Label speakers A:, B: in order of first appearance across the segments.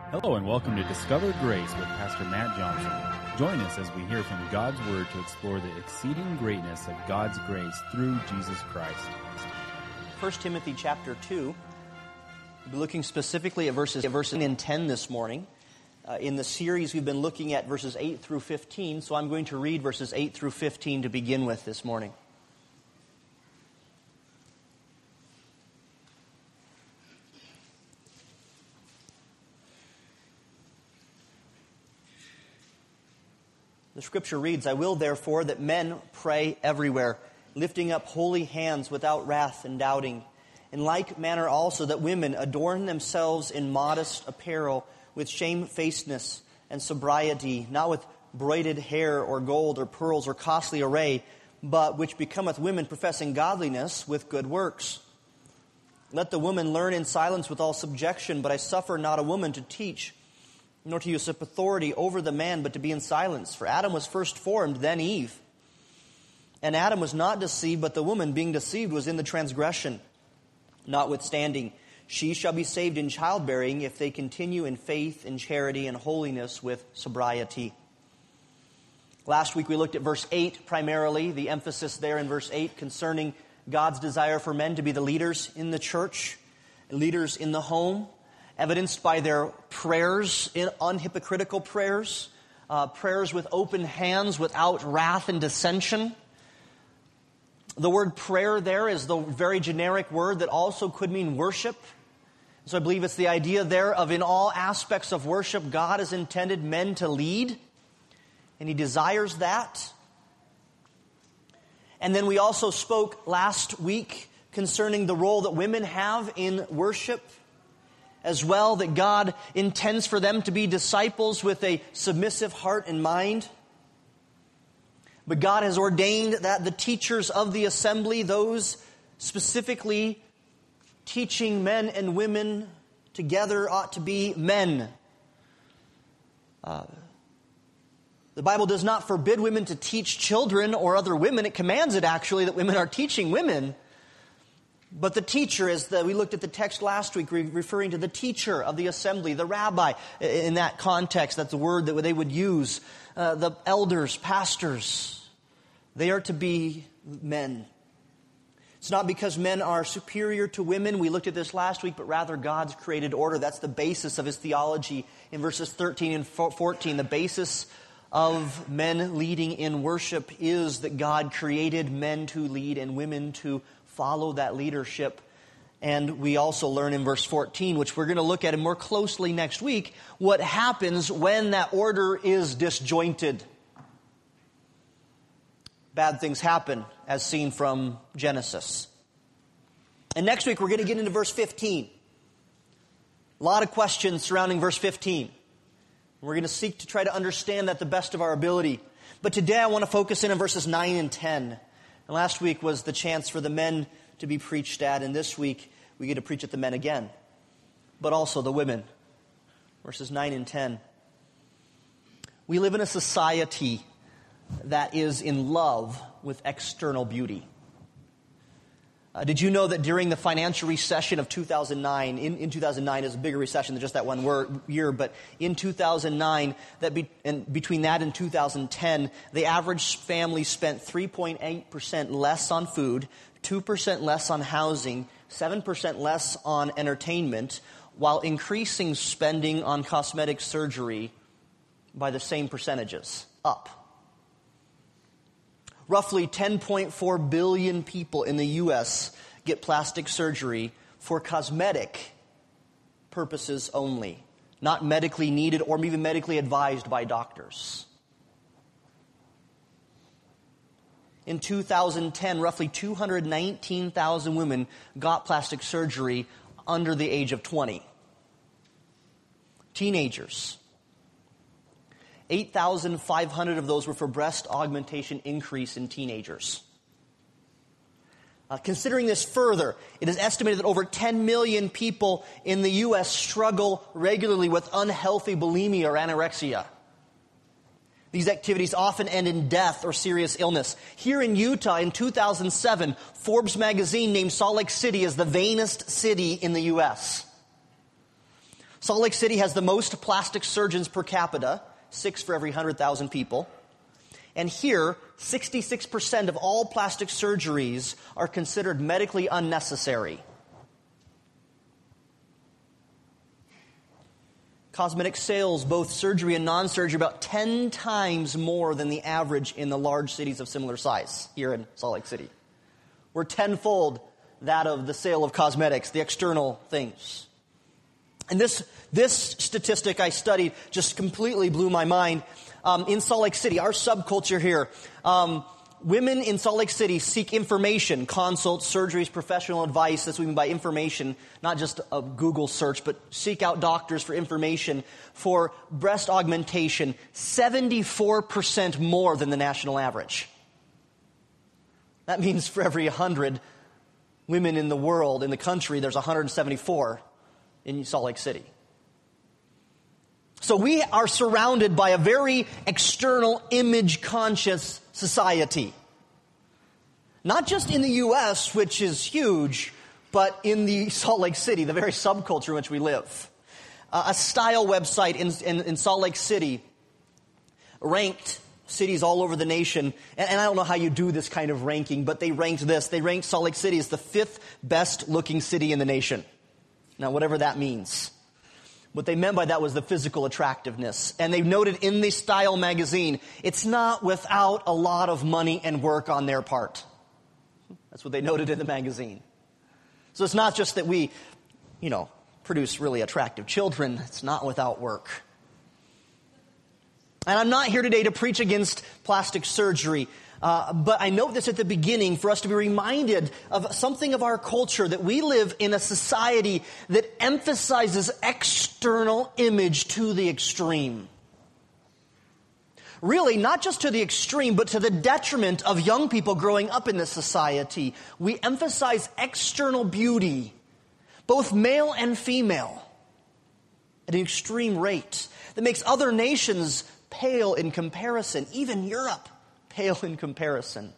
A: Hello and welcome to Discover Grace with Pastor Matt Johnson. Join us as we hear from God's Word to explore the exceeding greatness of God's grace through Jesus Christ.
B: 1 Timothy chapter 2. We'll be looking specifically at verses 9 and 10 this morning. In the series, we've been looking at verses 8 through 15, so I'm going to read verses 8 through 15 to begin with this morning. The scripture reads, "I will therefore that men pray everywhere, lifting up holy hands without wrath and doubting. In like manner also that women adorn themselves in modest apparel, with shamefacedness and sobriety, not with braided hair or gold or pearls or costly array, but which becometh women professing godliness with good works. Let the woman learn in silence with all subjection, but I suffer not a woman to teach, nor to usurp authority over the man, but to be in silence. For Adam was first formed, then Eve. And Adam was not deceived, but the woman, being deceived, was in the transgression. Notwithstanding, she shall be saved in childbearing if they continue in faith and charity and holiness with sobriety." Last week we looked at verse 8 primarily, the emphasis there in verse 8 concerning God's desire for men to be the leaders in the church, leaders in the home, evidenced by their prayers, unhypocritical prayers, prayers with open hands, without wrath and dissension. The word prayer there is the very generic word that also could mean worship. So I believe it's the idea there of in all aspects of worship, God has intended men to lead, and He desires that. And then we also spoke last week concerning the role that women have in worship, as well, that God intends for them to be disciples with a submissive heart and mind. But God has ordained that the teachers of the assembly, those specifically teaching men and women together, ought to be men. The Bible does not forbid women to teach children or other women. It commands it, actually, that women are teaching women. But the teacher, we looked at the text last week, referring to the teacher of the assembly, the rabbi. In that context, that's the word that they would use. The elders, pastors, they are to be men. It's not because men are superior to women. We looked at this last week, but rather God's created order. That's the basis of His theology in verses 13 and 14. The basis of men leading in worship is that God created men to lead and women to follow that leadership. And we also learn in verse 14, which we're going to look at more closely next week, what happens when that order is disjointed. Bad things happen, as seen from Genesis. And next week we're going to get into verse 15. A lot of questions surrounding verse 15. We're going to seek to try to understand that the best of our ability. But today I want to focus in on verses 9 and 10. And last week was the chance for the men to be preached at, and this week we get to preach at the men again, but also the women. Verses 9 and 10. We live in a society that is in love with external beauty. Did you know that during the financial recession of 2009, in 2009 is a bigger recession than just that one year, but in 2009, between that and 2010, the average family spent 3.8% less on food, 2% less on housing, 7% less on entertainment, while increasing spending on cosmetic surgery by the same percentages, up. Roughly 10.4 billion people in the U.S. get plastic surgery for cosmetic purposes only, not medically needed or even medically advised by doctors. In 2010, roughly 219,000 women got plastic surgery under the age of 20. Teenagers. 8,500 of those were for breast augmentation increase in teenagers. Considering this further, it is estimated that over 10 million people in the U.S. struggle regularly with unhealthy bulimia or anorexia. These activities often end in death or serious illness. Here in Utah in 2007, Forbes magazine named Salt Lake City as the vainest city in the U.S. Salt Lake City has the most plastic surgeons per capita, 6 for every 100,000 people. And here, 66% of all plastic surgeries are considered medically unnecessary. Cosmetic sales, both surgery and non-surgery, about 10 times more than the average in the large cities of similar size here in Salt Lake City. We're tenfold that of the sale of cosmetics, the external things. And this statistic I studied just completely blew my mind. In Salt Lake City, our subculture here, women in Salt Lake City seek information, consults, surgeries, professional advice. That's what we mean by information, not just a Google search, but seek out doctors for information for breast augmentation, 74% more than the national average. That means for every 100 women in the world, in the country, there's 174 in Salt Lake City. So we are surrounded by a very external, image-conscious society. Not just in the U.S., which is huge, but in the Salt Lake City, the very subculture in which we live. A style website in Salt Lake City ranked cities all over the nation, and I don't know how you do this kind of ranking, but they ranked this. They ranked Salt Lake City as the 5th best-looking city in the nation. Now, whatever that means. What they meant by that was the physical attractiveness. And they noted in the Style magazine, it's not without a lot of money and work on their part. That's what they noted in the magazine. So it's not just that we, produce really attractive children. It's not without work. And I'm not here today to preach against plastic surgery. But I note this at the beginning for us to be reminded of something of our culture, that we live in a society that emphasizes external image to the extreme. Really, not just to the extreme, but to the detriment of young people growing up in this society. We emphasize external beauty, both male and female, at an extreme rate that makes other nations pale in comparison, even Europe. Pale in comparison.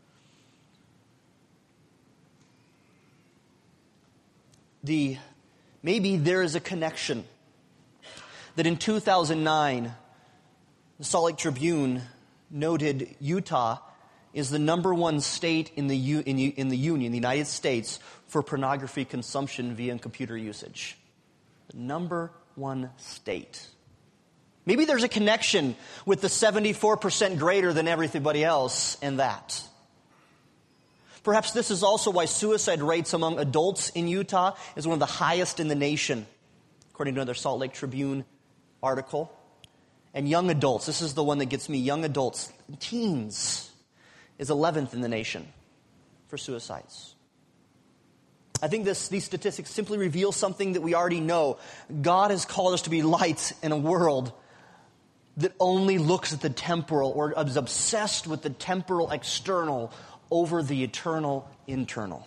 B: Maybe there is a connection that in 2009, the Salt Lake Tribune noted Utah is the number one state in the Union, the United States, for pornography consumption via computer usage. The number one state. Maybe there's a connection with the 74% greater than everybody else and that. Perhaps this is also why suicide rates among adults in Utah is one of the highest in the nation, according to another Salt Lake Tribune article. And young adults, this is the one that gets me, young adults, teens, is 11th in the nation for suicides. I think these statistics simply reveal something that we already know. God has called us to be lights in a world that only looks at the temporal or is obsessed with the temporal external over the eternal internal.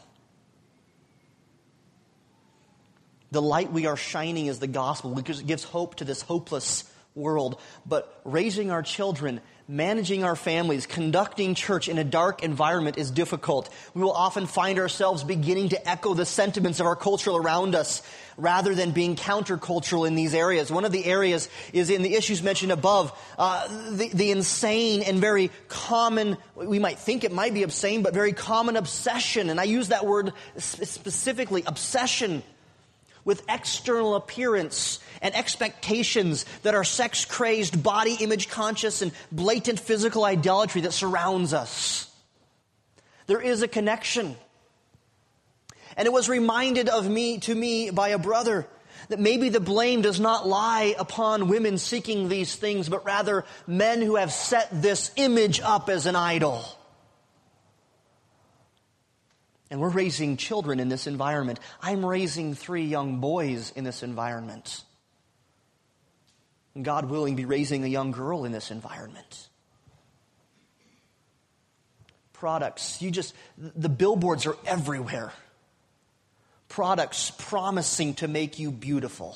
B: The light we are shining is the gospel, because it gives hope to this hopeless world. But raising our children, managing our families, conducting church in a dark environment is difficult. We will often find ourselves beginning to echo the sentiments of our culture around us rather than being countercultural in these areas. One of the areas is in the issues mentioned above, the insane and very common, we might think it might be obscene, but very common obsession. And I use that word specifically, obsession with external appearance and expectations that are sex-crazed, body image conscious, and blatant physical idolatry that surrounds us. There is a connection. And it was reminded to me by a brother that maybe the blame does not lie upon women seeking these things, but rather men who have set this image up as an idol. And we're raising children in this environment. I'm raising 3 young boys in this environment. And God willing, be raising a young girl in this environment. Products, the billboards are everywhere. Products promising to make you beautiful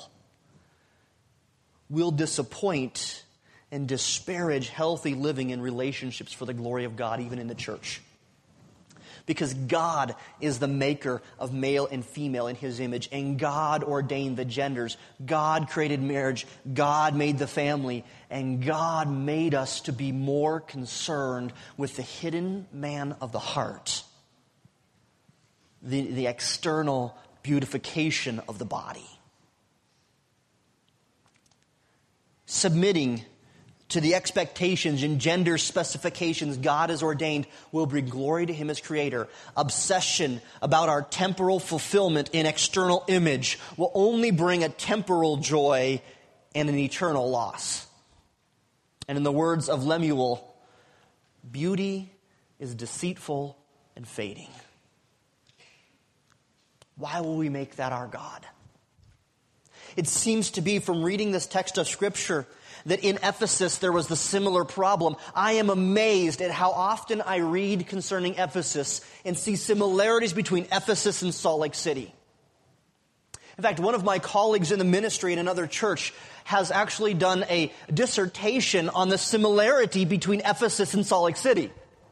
B: will disappoint and disparage healthy living in relationships for the glory of God, even in the church. Because God is the maker of male and female in His image, and God ordained the genders. God created marriage. God made the family. And God made us to be more concerned with the hidden man of the heart, the external beautification of the body. Submitting to the expectations and gender specifications God has ordained will bring glory to Him as Creator. Obsession about our temporal fulfillment in external image will only bring a temporal joy and an eternal loss. And in the words of Lemuel, beauty is deceitful and fading. Why will we make that our God? It seems to be, from reading this text of Scripture, that in Ephesus there was the similar problem. I am amazed at how often I read concerning Ephesus and see similarities between Ephesus and Salt Lake City. In fact, one of my colleagues in the ministry in another church has actually done a dissertation on the similarity between Ephesus and Salt Lake City.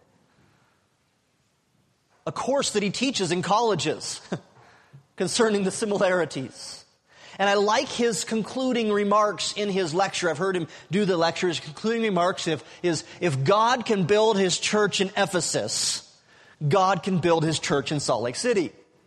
B: A course that he teaches in colleges concerning the similarities. And I like his concluding remarks in his lecture. I've heard him do the lecture. His concluding remarks is, if God can build His church in Ephesus, God can build His church in Salt Lake City.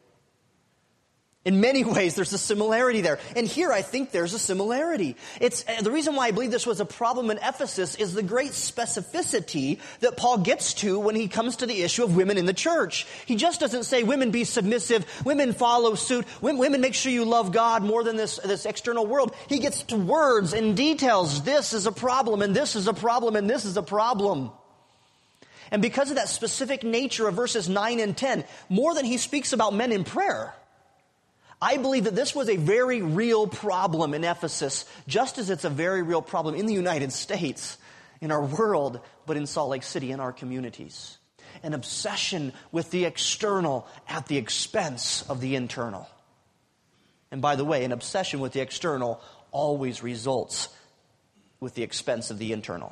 B: In many ways, there's a similarity there. And here, I think there's a similarity. It's the reason why I believe this was a problem in Ephesus is the great specificity that Paul gets to when he comes to the issue of women in the church. He just doesn't say, women be submissive, women follow suit, women make sure you love God more than this external world. He gets to words and details. This is a problem, and this is a problem, and this is a problem. And because of that specific nature of verses 9 and 10, more than he speaks about men in prayer, I believe that this was a very real problem in Ephesus, just as it's a very real problem in the United States, in our world, but in Salt Lake City, in our communities. An obsession with the external at the expense of the internal. And by the way, an obsession with the external always results with the expense of the internal.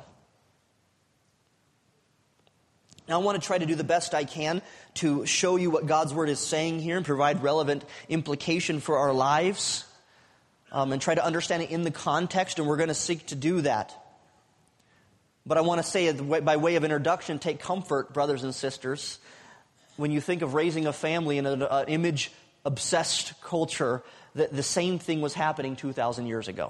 B: Now, I want to try to do the best I can to show you what God's Word is saying here and provide relevant implication for our lives and try to understand it in the context, and we're going to seek to do that. But I want to say, by way of introduction, take comfort, brothers and sisters, when you think of raising a family in an image-obsessed culture, that the same thing was happening 2,000 years ago.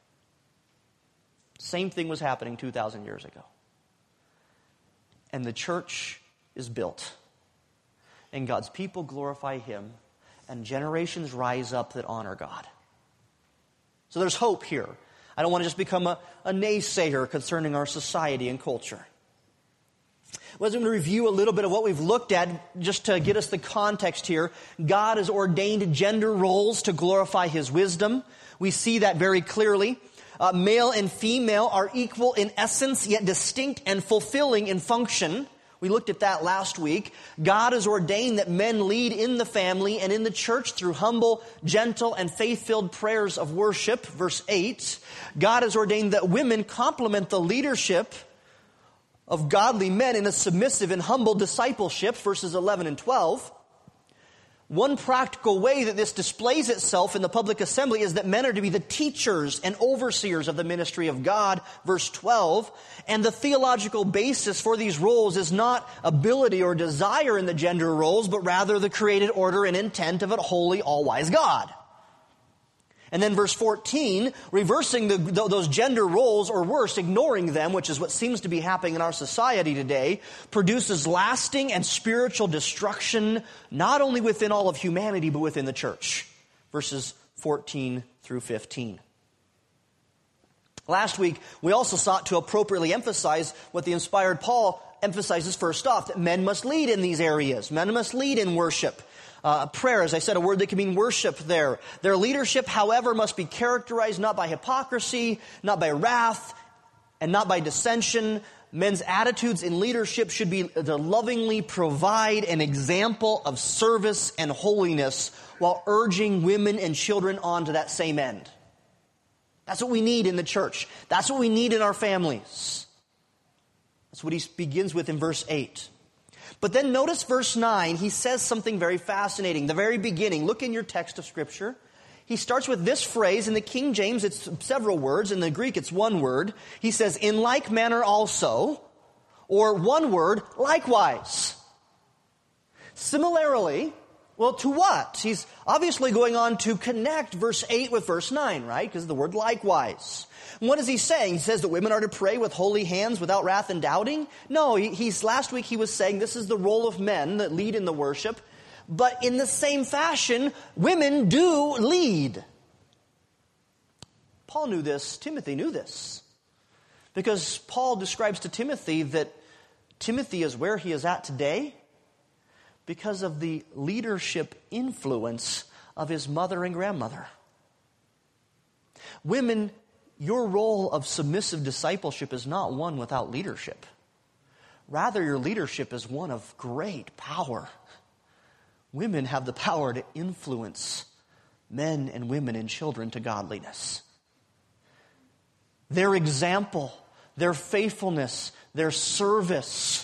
B: Same thing was happening 2,000 years ago. And the church is built. And God's people glorify Him. And generations rise up that honor God. So there's hope here. I don't want to just become a naysayer concerning our society and culture. Well, I'm going to review a little bit of what we've looked at just to get us the context here. God has ordained gender roles to glorify His wisdom. We see that very clearly. Male and female are equal in essence, yet distinct and fulfilling in function. We looked at that last week. God has ordained that men lead in the family and in the church through humble, gentle, and faith-filled prayers of worship. Verse 8. God has ordained that women complement the leadership of godly men in a submissive and humble discipleship. Verses 11 and 12. One practical way that this displays itself in the public assembly is that men are to be the teachers and overseers of the ministry of God, verse 12. And the theological basis for these roles is not ability or desire in the gender roles, but rather the created order and intent of a holy, all-wise God. And then verse 14, reversing those gender roles, or worse, ignoring them, which is what seems to be happening in our society today, produces lasting and spiritual destruction, not only within all of humanity, but within the church. Verses 14 through 15. Last week, we also sought to appropriately emphasize what the inspired Paul emphasizes first off, that men must lead in these areas. Men must lead in worship. Prayer, as I said, a word that can mean worship there. Their leadership, however, must be characterized not by hypocrisy, not by wrath, and not by dissension. Men's attitudes in leadership should be to lovingly provide an example of service and holiness while urging women and children on to that same end. That's what we need in the church. That's what we need in our families. That's what he begins with in verse 8. But then notice verse 9, he says something very fascinating. The very beginning, look in your text of Scripture. He starts with this phrase. In the King James, it's several words. In the Greek, it's one word. He says, in like manner also, or one word, likewise. Similarly, well, to what? He's obviously going on to connect verse 8 with verse 9, right? Because of the word likewise. And what is he saying? He says that women are to pray with holy hands without wrath and doubting? No, last week he was saying this is the role of men that lead in the worship. But in the same fashion, women do lead. Paul knew this. Timothy knew this. Because Paul describes to Timothy that Timothy is where he is at today because of the leadership influence of his mother and grandmother. Women, your role of submissive discipleship is not one without leadership. Rather, your leadership is one of great power. Women have the power to influence men and women and children to godliness. Their example, their faithfulness, their service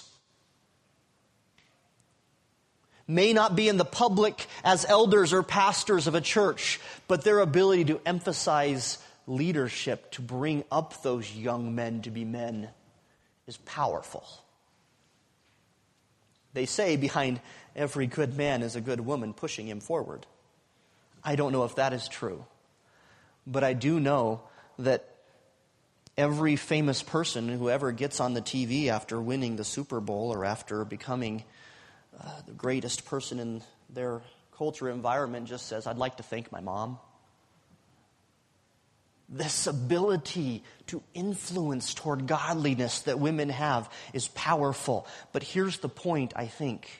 B: may not be in the public as elders or pastors of a church, but their ability to emphasize leadership, to bring up those young men to be men, is powerful. They say behind every good man is a good woman pushing him forward. I don't know if that is true, but I do know that every famous person who ever gets on the TV after winning the Super Bowl or after becoming the greatest person in their culture environment just says, I'd like to thank my mom. This ability to influence toward godliness that women have is powerful. But here's the point, I think.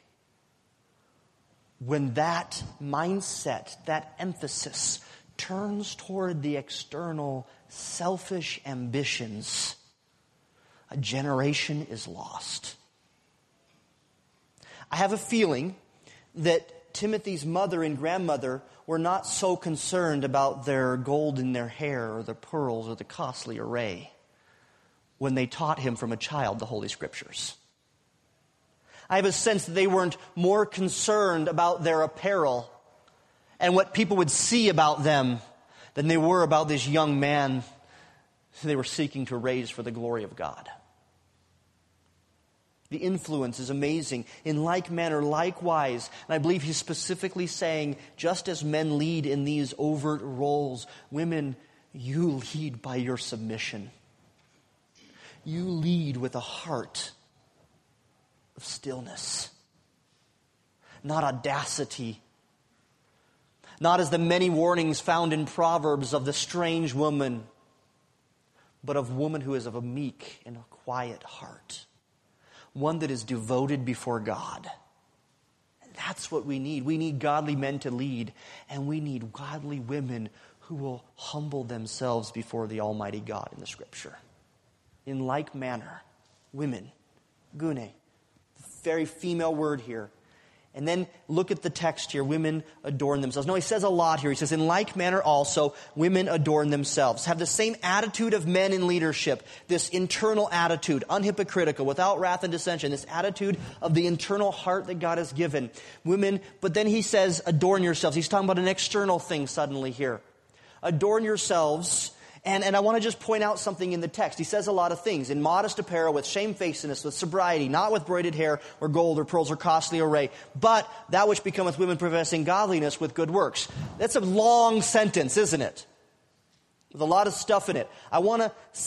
B: When that mindset, that emphasis turns toward the external selfish ambitions, a generation is lost. I have a feeling that Timothy's mother and grandmother were not so concerned about their gold in their hair or the pearls or the costly array when they taught him from a child the Holy Scriptures. I have a sense that they weren't more concerned about their apparel and what people would see about them than they were about this young man they were seeking to raise for the glory of God. The influence is amazing. In like manner, likewise, and I believe he's specifically saying, just as men lead in these overt roles, women, you lead by your submission. You lead with a heart of stillness, not audacity, not as the many warnings found in Proverbs of the strange woman, but of woman who is of a meek and a quiet heart. One that is devoted before God. And that's what we need. We need godly men to lead, and we need godly women who will humble themselves before the Almighty God in the Scripture. In like manner, women, gune, very female word here. And then look at the text here. Women adorn themselves. No, he says a lot here. He says, in like manner also, women adorn themselves. Have the same attitude of men in leadership. This internal attitude, unhypocritical, without wrath and dissension. This attitude of the internal heart that God has given. Women, but then he says, adorn yourselves. He's talking about an external thing suddenly here. Adorn yourselves. And I want to just point out something in the text. He says a lot of things. In modest apparel, with shamefacedness, with sobriety, not with braided hair, or gold, or pearls, or costly array, but that which becometh women professing godliness with good works. That's a long sentence, isn't it? With a lot of stuff in it. I want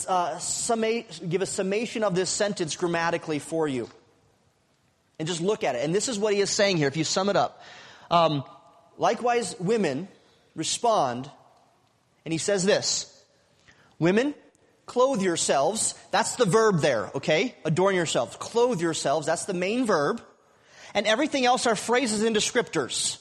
B: to give a summation of this sentence grammatically for you. And just look at it. And this is what he is saying here, if you sum it up. Likewise, women respond, and he says this. Women, clothe yourselves. That's the verb there, okay? Adorn yourselves. Clothe yourselves. That's the main verb. And everything else are phrases and descriptors.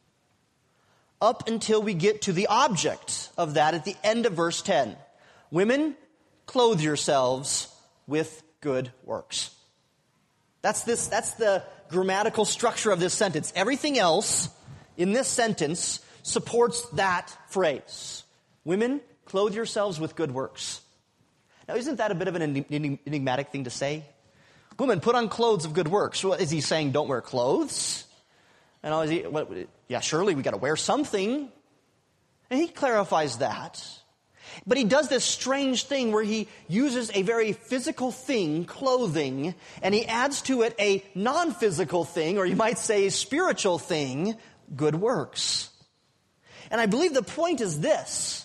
B: Up until we get to the object of that at the end of verse 10. Women, clothe yourselves with good works. That's the grammatical structure of this sentence. Everything else in this sentence supports that phrase. Women, clothe yourselves with good works. Now, isn't that a bit of an enigmatic thing to say? women, put on clothes of good works. So is he saying don't wear clothes? Surely we got to wear something. And he clarifies that. But he does this strange thing where he uses a very physical thing, clothing, and he adds to it a non-physical thing, or you might say a spiritual thing, good works. And I believe the point is this,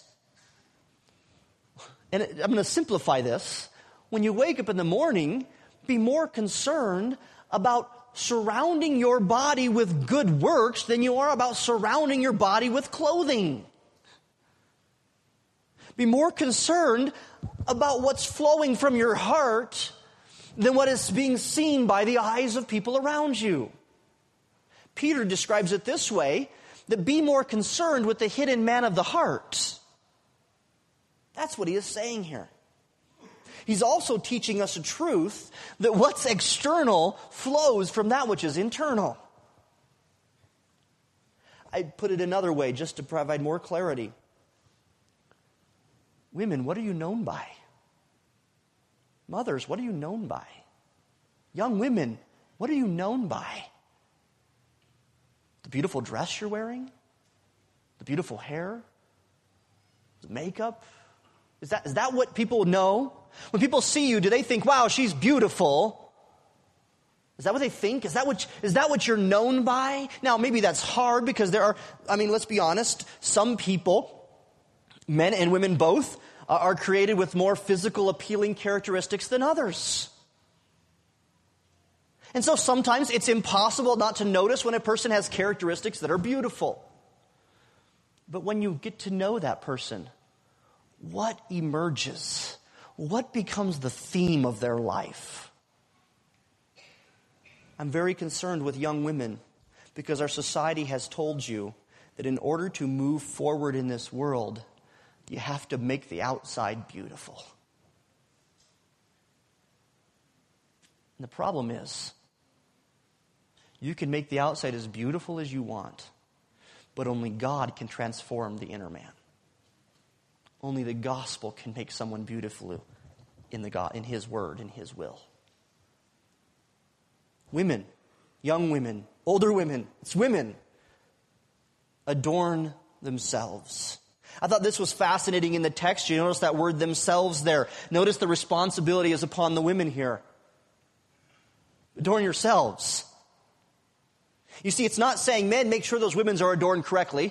B: and I'm going to simplify this. When you wake up in the morning, be more concerned about surrounding your body with good works than you are about surrounding your body with clothing. Be more concerned about what's flowing from your heart than what is being seen by the eyes of people around you. Peter describes it this way, that be more concerned with the hidden man of the heart. That's what he is saying here. He's also teaching us a truth that what's external flows from that which is internal. I'd put it another way just to provide more clarity. Women, what are you known by? Mothers, what are you known by? Young women, what are you known by? The beautiful dress you're wearing? The beautiful hair? The makeup? Is that what people know? When people see you, do they think, wow, she's beautiful? Is that what they think? Is that what you're known by? Now, maybe that's hard because let's be honest, some people, men and women both, are created with more physical appealing characteristics than others. And so sometimes it's impossible not to notice when a person has characteristics that are beautiful. But when you get to know that person, what emerges? What becomes the theme of their life? I'm very concerned with young women because our society has told you that in order to move forward in this world, you have to make the outside beautiful. And the problem is, you can make the outside as beautiful as you want, but only God can transform the inner man. Only the gospel can make someone beautiful in His word, in His will. Women, young women, older women, it's women, adorn themselves. I thought this was fascinating in the text. You notice that word themselves there. Notice the responsibility is upon the women here. Adorn yourselves. You see, it's not saying, men, make sure those women are adorned correctly.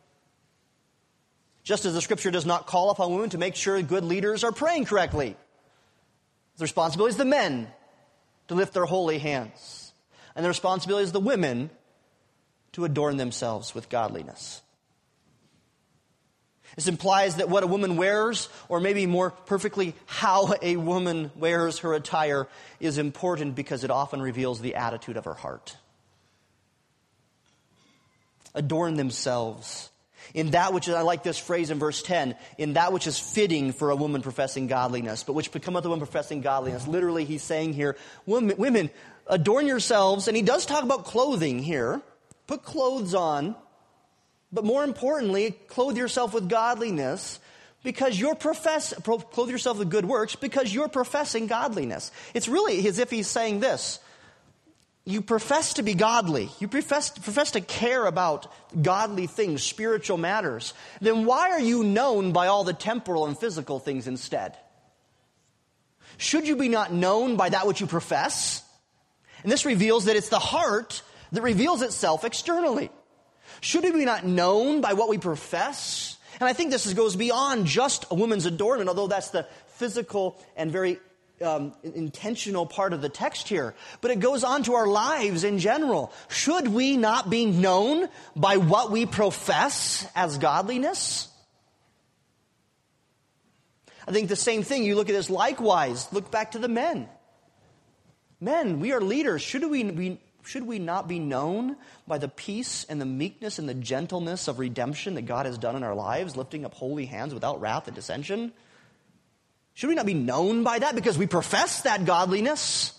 B: Just as the scripture does not call upon women to make sure good leaders are praying correctly. The responsibility is the men to lift their holy hands. And the responsibility is the women to adorn themselves with godliness. This implies that what a woman wears, or maybe more perfectly, how a woman wears her attire, is important because it often reveals the attitude of her heart. Adorn themselves in that which is, I like this phrase in verse 10, in that which is fitting for a woman professing godliness, but which becometh a woman professing godliness. Literally, he's saying here, women, adorn yourselves, and he does talk about clothing here. Put clothes on. But more importantly, clothe yourself with godliness because clothe yourself with good works because you're professing godliness. It's really as if he's saying this. You profess to be godly. You profess to care about godly things, spiritual matters. Then why are you known by all the temporal and physical things instead? Should you be not known by that which you profess? And this reveals that it's the heart that reveals itself externally. Should we be not known by what we profess? And I think this goes beyond just a woman's adornment, although that's the physical and very intentional part of the text here. But it goes on to our lives in general. Should we not be known by what we profess as godliness? I think the same thing, you look at this likewise. Look back to the men. Men, we are leaders. Should we not be known by the peace and the meekness and the gentleness of redemption that God has done in our lives, lifting up holy hands without wrath and dissension? Should we not be known by that because we profess that godliness?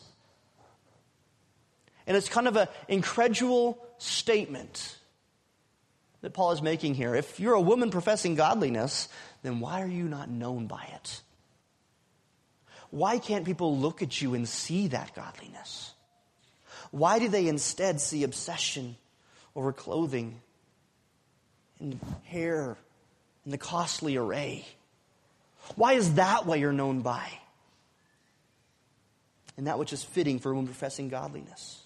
B: And it's kind of an incredulous statement that Paul is making here. If you're a woman professing godliness, then why are you not known by it? Why can't people look at you and see that godliness? Why do they instead see obsession over clothing and hair and the costly array? Why is that what you're known by? And that which is fitting for a woman professing godliness.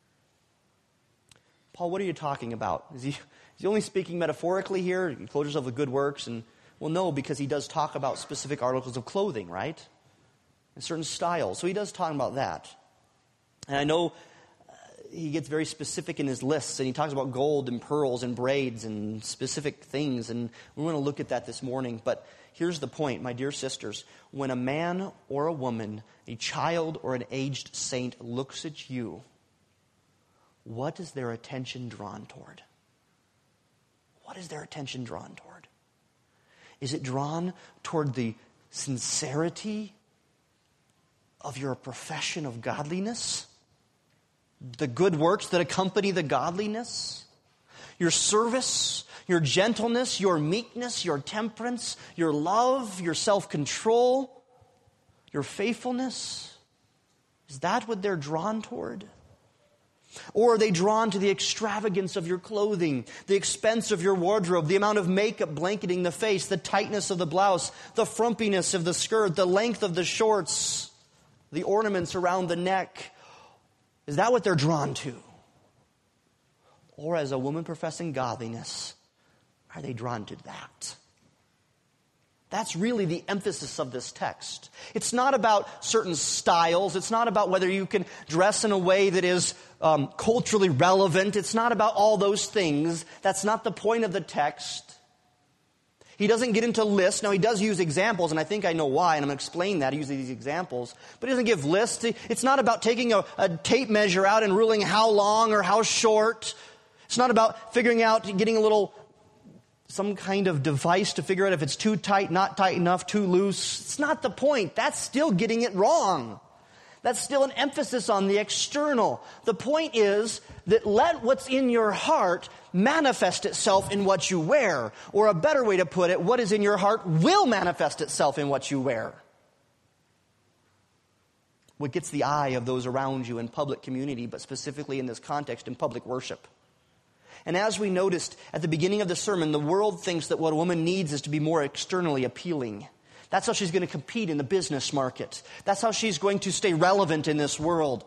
B: Paul, what are you talking about? Is he only speaking metaphorically here? You clothe yourself with good works? And well, no, because he does talk about specific articles of clothing, right? And certain styles. So he does talk about that. And I know he gets very specific in his lists, and he talks about gold and pearls and braids and specific things, and we want to look at that this morning. But here's the point, my dear sisters. When a man or a woman, a child or an aged saint looks at you, what is their attention drawn toward? What is their attention drawn toward? Is it drawn toward the sincerity of your profession of godliness? The good works that accompany the godliness? Your service, your gentleness, your meekness, your temperance, your love, your self-control, your faithfulness? Is that what they're drawn toward? Or are they drawn to the extravagance of your clothing, the expense of your wardrobe, the amount of makeup blanketing the face, the tightness of the blouse, the frumpiness of the skirt, the length of the shorts, the ornaments around the neck? Is that what they're drawn to? Or as a woman professing godliness, are they drawn to that? That's really the emphasis of this text. It's not about certain styles. It's not about whether you can dress in a way that is culturally relevant. It's not about all those things. That's not the point of the text. He doesn't get into lists. Now, he does use examples, and I think I know why, and I'm going to explain that. He uses these examples. But he doesn't give lists. It's not about taking a tape measure out and ruling how long or how short. It's not about figuring out, getting some kind of device to figure out if it's too tight, not tight enough, too loose. It's not the point. That's still getting it wrong. That's still an emphasis on the external. The point is that let what's in your heart manifest itself in what you wear. Or a better way to put it, what is in your heart will manifest itself in what you wear. What gets the eye of those around you in public community, but specifically in this context, in public worship. And as we noticed at the beginning of the sermon, the world thinks that what a woman needs is to be more externally appealing. That's how she's going to compete in the business market. That's how she's going to stay relevant in this world.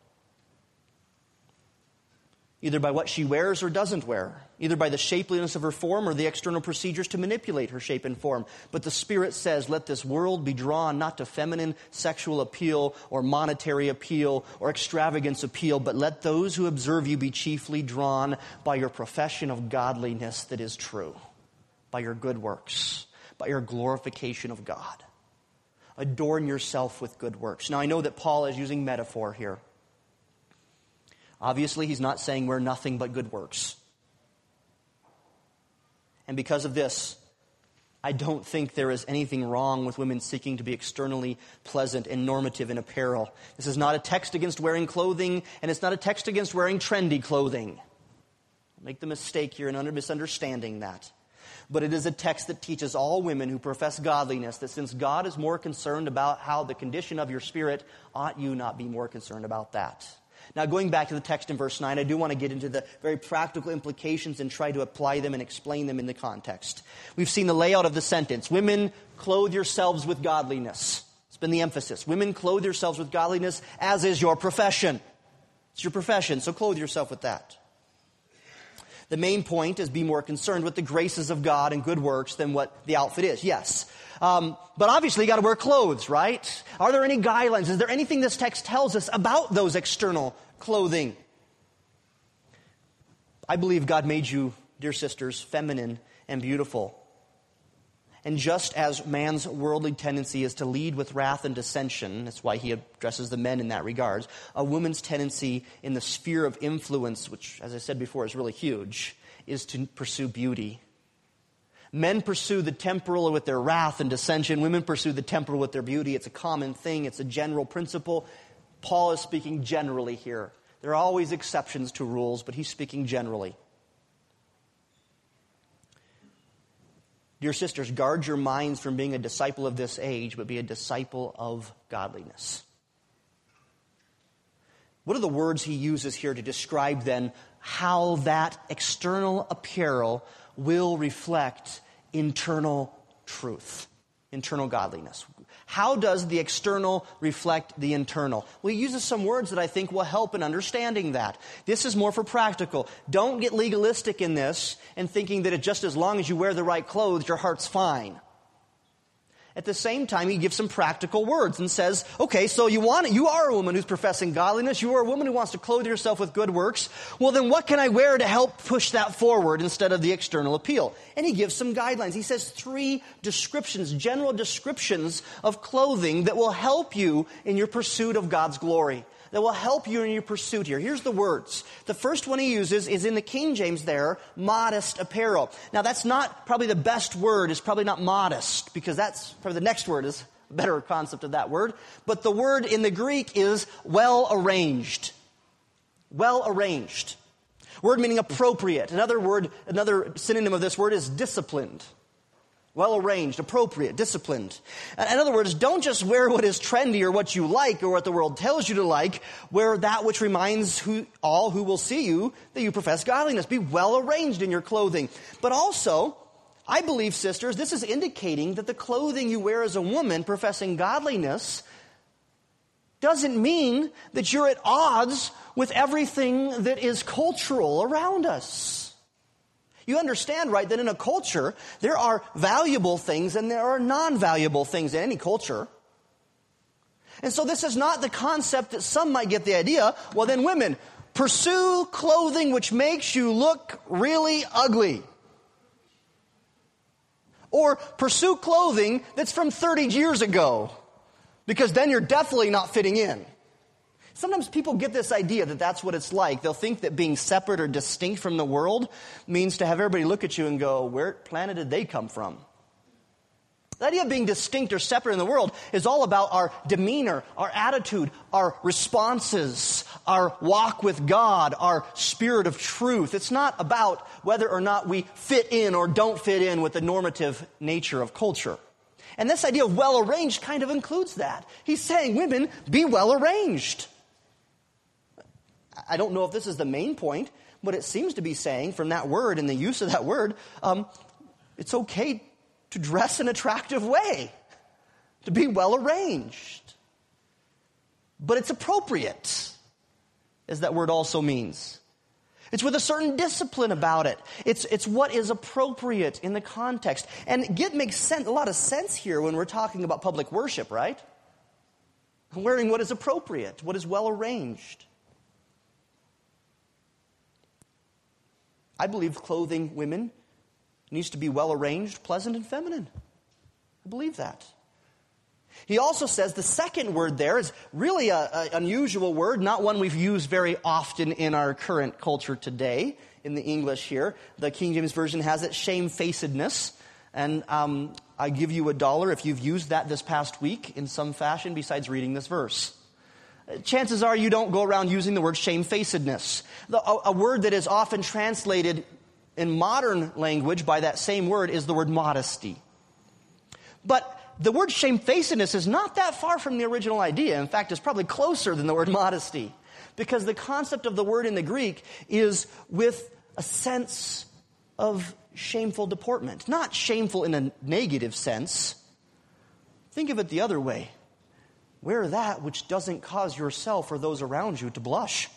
B: Either by what she wears or doesn't wear. Either by the shapeliness of her form or the external procedures to manipulate her shape and form. But the Spirit says, let this world be drawn not to feminine sexual appeal or monetary appeal or extravagance appeal, but let those who observe you be chiefly drawn by your profession of godliness that is true. By your good works. By your glorification of God. Adorn yourself with good works. Now I know that Paul is using metaphor here. Obviously, he's not saying we're nothing but good works. And because of this, I don't think there is anything wrong with women seeking to be externally pleasant and normative in apparel. This is not a text against wearing clothing, and it's not a text against wearing trendy clothing. I'll make the mistake here in misunderstanding that. But it is a text that teaches all women who profess godliness that since God is more concerned about how the condition of your spirit, ought you not be more concerned about that? Now, going back to the text in verse 9, I do want to get into the very practical implications and try to apply them and explain them in the context. We've seen the layout of the sentence. Women, clothe yourselves with godliness. It's been the emphasis. Women, clothe yourselves with godliness, as is your profession. It's your profession, so clothe yourself with that. The main point is be more concerned with the graces of God and good works than what the outfit is. Yes. But obviously you got to wear clothes, right? Are there any guidelines? Is there anything this text tells us about those external clothing? I believe God made you, dear sisters, feminine and beautiful. And just as man's worldly tendency is to lead with wrath and dissension, that's why he addresses the men in that regard, a woman's tendency in the sphere of influence, which, as I said before, is really huge, is to pursue beauty. Men pursue the temporal with their wrath and dissension. Women pursue the temporal with their beauty. It's a common thing. It's a general principle. Paul is speaking generally here. There are always exceptions to rules, but he's speaking generally. Dear sisters, guard your minds from being a disciple of this age, but be a disciple of godliness. What are the words he uses here to describe then how that external apparel will reflect internal truth, internal godliness? How does the external reflect the internal? Well, he uses some words that I think will help in understanding that. This is more for practical. Don't get legalistic in this and thinking that just as long as you wear the right clothes, your heart's fine. At the same time, he gives some practical words and says, okay, so you are a woman who's professing godliness. You are a woman who wants to clothe yourself with good works. Well, then what can I wear to help push that forward instead of the external appeal? And he gives some guidelines. He says 3 descriptions, general descriptions of clothing that will help you in your pursuit of God's glory, that will help you in your pursuit here. Here's the words. The first one he uses is in the King James there, modest apparel. Now that's not probably the best word, is probably not modest, because that's probably the next word is a better concept of that word. But the word in the Greek is well arranged. Well arranged. Word meaning appropriate. Another synonym of this word is disciplined. Well arranged, appropriate, disciplined. In other words, don't just wear what is trendy or what you like or what the world tells you to like. Wear that which reminds all who will see you that you profess godliness. Be well arranged in your clothing. But also, I believe, sisters, this is indicating that the clothing you wear as a woman professing godliness doesn't mean that you're at odds with everything that is cultural around us. You understand, right, that in a culture, there are valuable things and there are non-valuable things in any culture. And so this is not the concept that some might get the idea, well then women, pursue clothing which makes you look really ugly. Or pursue clothing that's from 30 years ago, because then you're definitely not fitting in. Sometimes people get this idea that that's what it's like. They'll think that being separate or distinct from the world means to have everybody look at you and go, where planet did they come from? The idea of being distinct or separate in the world is all about our demeanor, our attitude, our responses, our walk with God, our spirit of truth. It's not about whether or not we fit in or don't fit in with the normative nature of culture. And this idea of well-arranged kind of includes that. He's saying, women, be well-arranged. I don't know if this is the main point, but it seems to be saying from that word and the use of that word, it's okay to dress an attractive way, to be well arranged. But it's appropriate, as that word also means. It's with a certain discipline about it. It's what is appropriate in the context. And it makes a lot of sense here when we're talking about public worship, right? Wearing what is appropriate, what is well arranged. I believe clothing women needs to be well arranged, pleasant, and feminine. I believe that. He also says the second word there is really an unusual word, not one we've used very often in our current culture today in the English here. The King James Version has it, shamefacedness. And I give you $1 if you've used that this past week in some fashion besides reading this verse. Chances are you don't go around using the word shamefacedness. A word that is often translated in modern language by that same word is the word modesty. But the word shamefacedness is not that far from the original idea. In fact, it's probably closer than the word modesty. Because the concept of the word in the Greek is with a sense of shameful deportment. Not shameful in a negative sense. Think of it the other way. Wear that which doesn't cause yourself or those around you to blush.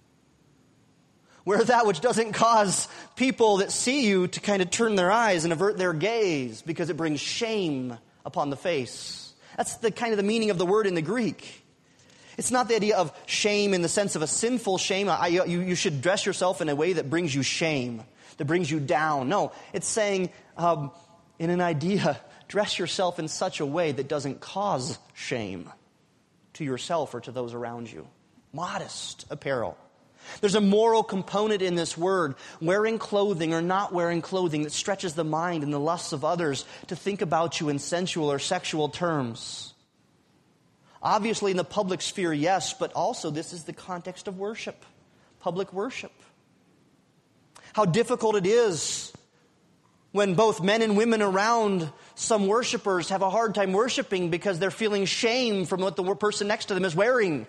B: Wear that which doesn't cause people that see you to kind of turn their eyes and avert their gaze because it brings shame upon the face. That's the kind of the meaning of the word in the Greek. It's not the idea of shame in the sense of a sinful shame. You should dress yourself in a way that brings you shame, that brings you down. No, it's saying in an idea, dress yourself in such a way that doesn't cause shame to yourself or to those around you. Modest apparel. There's a moral component in this word, wearing clothing or not wearing clothing that stretches the mind and the lusts of others to think about you in sensual or sexual terms. Obviously in the public sphere, yes, but also this is the context of worship, public worship. How difficult it is when both men and women around some worshipers have a hard time worshiping because they're feeling shame from what the person next to them is wearing.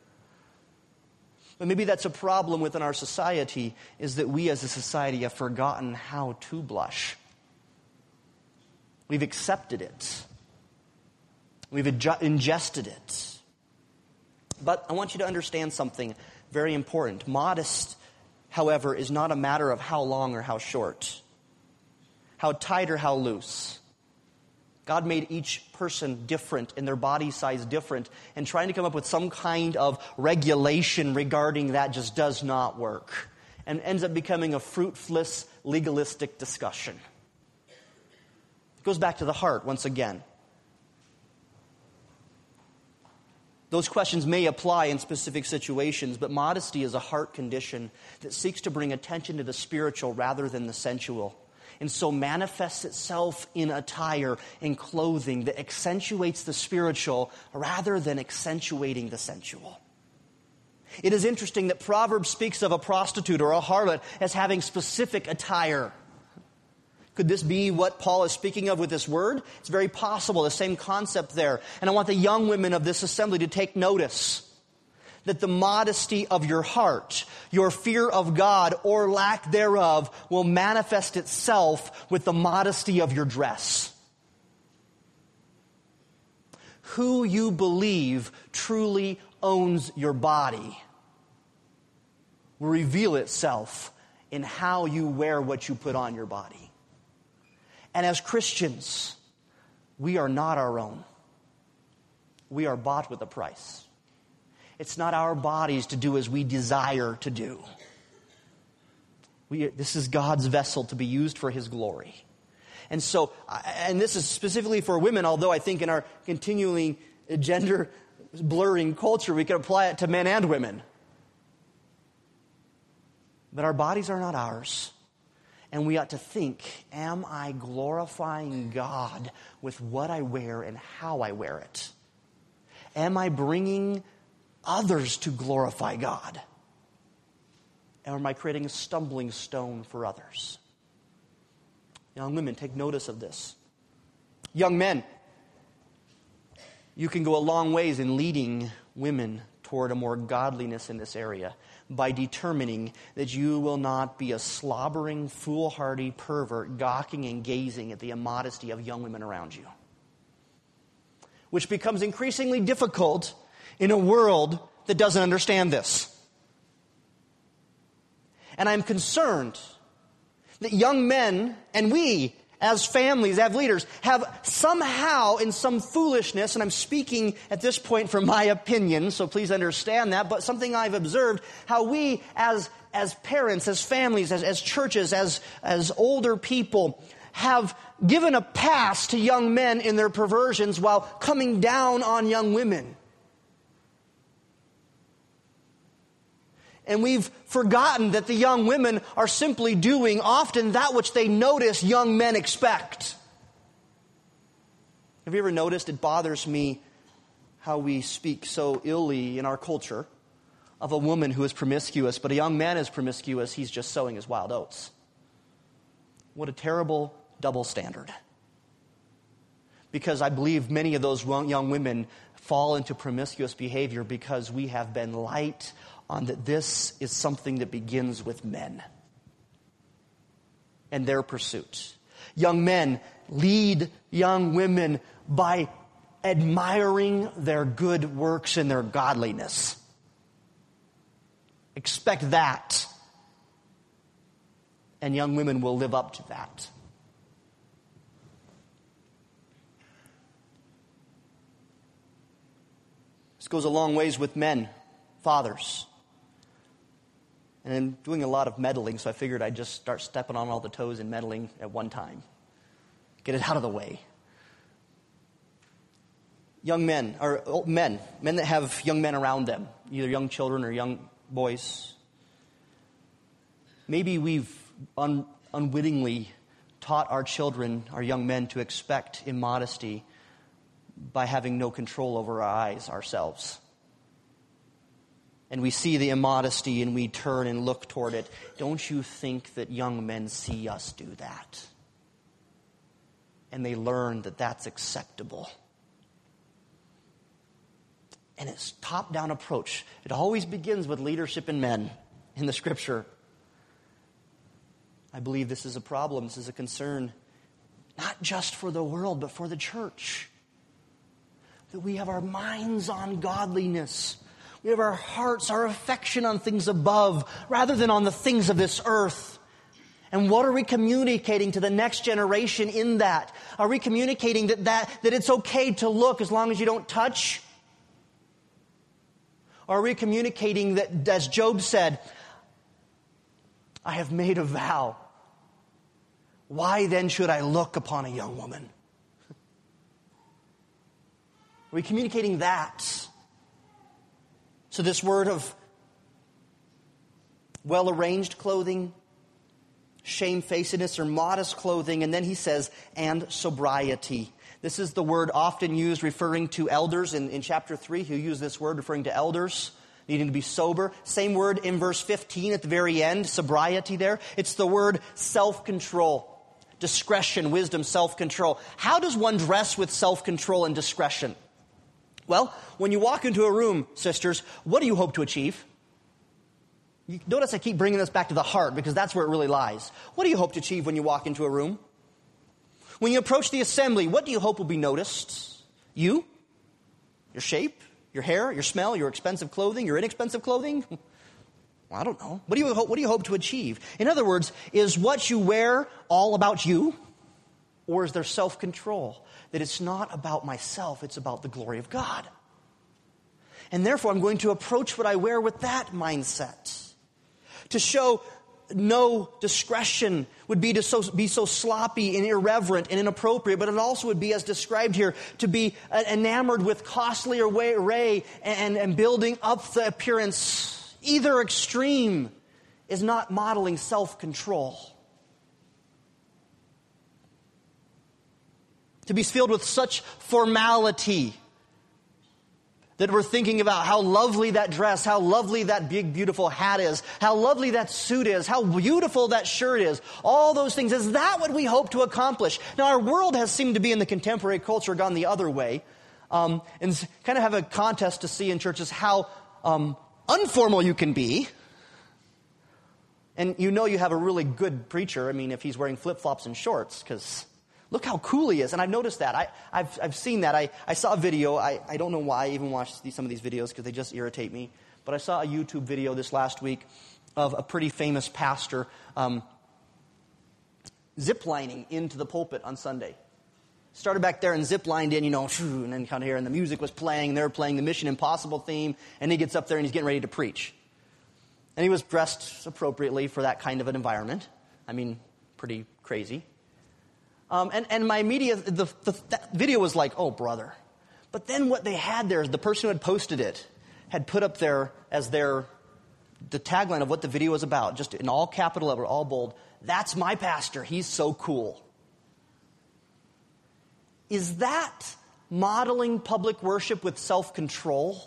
B: But maybe that's a problem within our society, is that we as a society have forgotten how to blush. We've accepted it. We've ingested it. But I want you to understand something very important. Modest, however, is not a matter of how long or how short, how tight or how loose. God made each person different and their body size different, and trying to come up with some kind of regulation regarding that just does not work and ends up becoming a fruitless, legalistic discussion. It goes back to the heart once again. Those questions may apply in specific situations, but modesty is a heart condition that seeks to bring attention to the spiritual rather than the sensual, and so manifests itself in attire and clothing that accentuates the spiritual rather than accentuating the sensual. It is interesting that Proverbs speaks of a prostitute or a harlot as having specific attire. Could this be what Paul is speaking of with this word? It's very possible, the same concept there. And I want the young women of this assembly to take notice that the modesty of your heart, your fear of God or lack thereof, will manifest itself with the modesty of your dress. Who you believe truly owns your body will reveal itself in how you wear what you put on your body. And as Christians, we are not our own. We are bought with a price. It's not our bodies to do as we desire to do. This is God's vessel to be used for His glory. And so, and this is specifically for women, although I think in our continuing gender blurring culture, we can apply it to men and women. But our bodies are not ours. And we ought to think, am I glorifying God with what I wear and how I wear it? Am I bringing others to glorify God? Or am I creating a stumbling stone for others? Young women, take notice of this. Young men, you can go a long ways in leading women toward a more godliness in this area by determining that you will not be a slobbering, foolhardy pervert gawking and gazing at the immodesty of young women around you. Which becomes increasingly difficult in a world that doesn't understand this. And I'm concerned that young men, and we as families, as leaders, have somehow in some foolishness, and I'm speaking at this point from my opinion, so please understand that, but something I've observed, how we as parents, as families, as churches, as older people, have given a pass to young men in their perversions while coming down on young women. And we've forgotten that the young women are simply doing often that which they notice young men expect. Have you ever noticed, it bothers me how we speak so illy in our culture of a woman who is promiscuous, but a young man is promiscuous, he's just sowing his wild oats. What a terrible double standard. Because I believe many of those young women fall into promiscuous behavior because we have been light on that this is something that begins with men and their pursuit. Young men lead young women by admiring their good works and their godliness. Expect that. And young women will live up to that. This goes a long ways with men, fathers. And I'm doing a lot of meddling, so I figured I'd just start stepping on all the toes and meddling at one time. Get it out of the way. Young men, or men that have young men around them, either young children or young boys. Maybe we've unwittingly taught our children, our young men, to expect immodesty by having no control over our eyes ourselves. And we see the immodesty and we turn and look toward it. Don't you think that young men see us do that? and they learn that that's acceptable. And it's top-down approach. It always begins with leadership in men in the Scripture. I believe this is a problem. This is a concern, not just for the world, but for the church. That we have our minds on godliness. We have our hearts, our affection on things above, rather than on the things of this earth. And what are we communicating to the next generation in that? Are we communicating that it's okay to look as long as you don't touch? Or are we communicating that, as Job said, I have made a vow. Why then should I look upon a young woman? Are we communicating that? So this word of well-arranged clothing, shamefacedness or modest clothing, and then he says, and sobriety. This is the word often used referring to elders. In chapter 3, he'll use this word referring to elders needing to be sober. Same word in verse 15 at the very end, sobriety there. It's the word self-control, discretion, wisdom, self-control. How does one dress with self-control and discretion? Well, when you walk into a room, sisters, what do you hope to achieve? You notice I keep bringing this back to the heart because that's where it really lies. What do you hope to achieve when you walk into a room? When you approach the assembly, what do you hope will be noticed? You? Your shape? Your hair? Your smell? Your expensive clothing? Your inexpensive clothing? Well, I don't know. What do you hope to achieve? In other words, is what you wear all about you? Or is there self-control? That it's not about myself, it's about the glory of God. And therefore, I'm going to approach what I wear with that mindset. To show no discretion would be to be so sloppy and irreverent and inappropriate, but it also would be, as described here, to be enamored with costly array and building up the appearance. Either extreme is not modeling self-control. To be filled with such formality that we're thinking about how lovely that dress, how lovely that big, beautiful hat is, how lovely that suit is, how beautiful that shirt is. All those things. Is that what we hope to accomplish? Now, our world has seemed to be in the contemporary culture gone the other way. And kind of have a contest to see in churches how unformal you can be. And you know you have a really good preacher. I mean, if he's wearing flip-flops and shorts, because look how cool he is. And I've noticed that. I've seen that. I saw a video. I don't know why I even watch some of these videos because they just irritate me. But I saw a YouTube video this last week of a pretty famous pastor ziplining into the pulpit on Sunday. Started back there and ziplined in, and then kind of here. And the music was playing. And they were playing the Mission Impossible theme. And he gets up there and he's getting ready to preach. And he was dressed appropriately for that kind of an environment. I mean, pretty crazy. And my immediate, that video was like, oh, brother. But then what they had there is the person who had posted it had put up there as the tagline of what the video was about, just in all capital letter, all bold, "That's my pastor, he's so cool." Is that modeling public worship with self-control?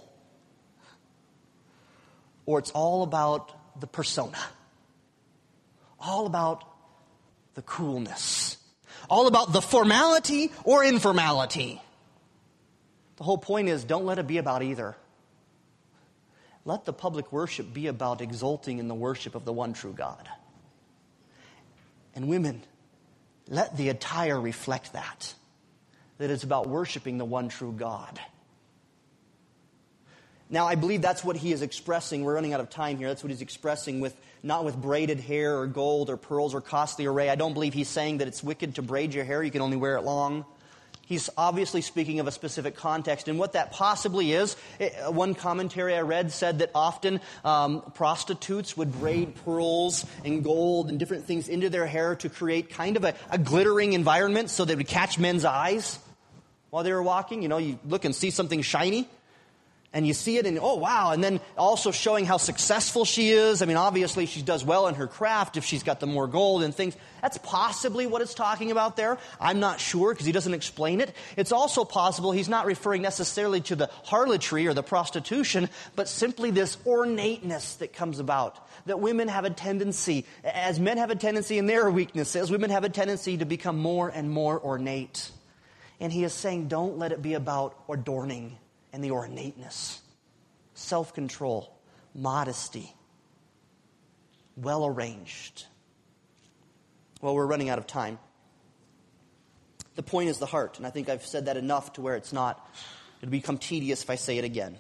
B: Or it's all about the persona? All about the coolness? All about the formality or informality? The whole point is, don't let it be about either. Let the public worship be about exulting in the worship of the one true God. And women, let the attire reflect that it's about worshiping the one true God. Now, I believe that's what he is expressing. We're running out of time here. That's what he's expressing not with braided hair or gold or pearls or costly array. I don't believe he's saying that it's wicked to braid your hair. You can only wear it long. He's obviously speaking of a specific context. And what that possibly is, one commentary I read said that often prostitutes would braid pearls and gold and different things into their hair to create kind of a glittering environment so they would catch men's eyes while they were walking. You look and see something shiny. And you see it and, oh, wow. And then also showing how successful she is. I mean, obviously she does well in her craft if she's got the more gold and things. That's possibly what it's talking about there. I'm not sure because he doesn't explain it. It's also possible he's not referring necessarily to the harlotry or the prostitution, but simply this ornateness that comes about. That women have a tendency, as men have a tendency in their weaknesses, women have a tendency to become more and more ornate. And he is saying, don't let it be about adorning and the ornateness, self-control, modesty, well-arranged. Well, we're running out of time. The point is the heart, and I think I've said that enough to where it'll become tedious if I say it again.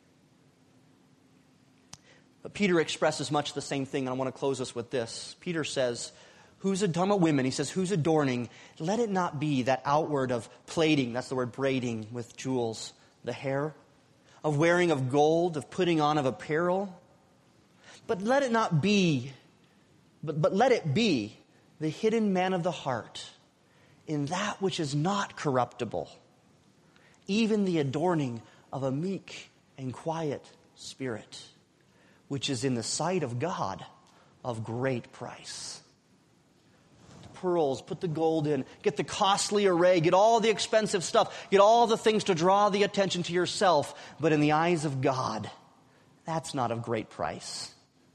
B: But Peter expresses much the same thing, and I want to close us with this. Peter says, talking about women, he says, who's adorning? Let it not be that outward of plating, that's the word braiding with jewels, the hair, of wearing of gold, of putting on of apparel. But let it not be, but let it be the hidden man of the heart in that which is not corruptible, even the adorning of a meek and quiet spirit, which is in the sight of God of great price. Pearls, put the gold in, get the costly array, get all the expensive stuff, get all the things to draw the attention to yourself. But in the eyes of God, that's not of great price.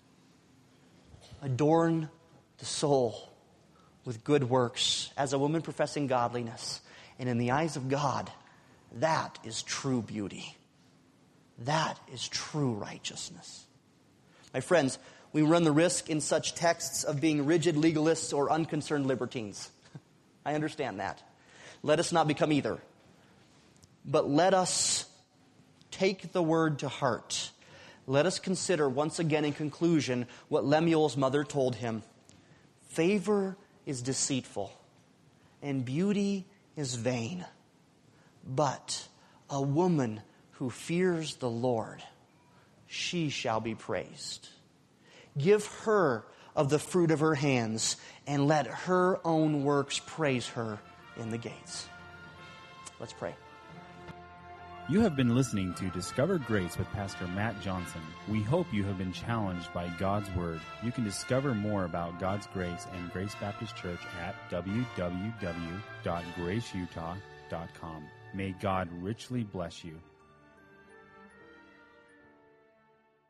B: Adorn the soul with good works as a woman professing godliness. And in the eyes of God, that is true beauty. That is true righteousness. My friends, we run the risk in such texts of being rigid legalists or unconcerned libertines. I understand that. Let us not become either. But let us take the word to heart. Let us consider once again in conclusion what Lemuel's mother told him. Favor is deceitful, and beauty is vain. But a woman who fears the Lord, she shall be praised. Give her of the fruit of her hands, and let her own works praise her in the gates. Let's pray.
A: You have been listening to Discover Grace with Pastor Matt Johnson. We hope you have been challenged by God's Word. You can discover more about God's Grace and Grace Baptist Church at www.graceutah.com. May God richly bless you.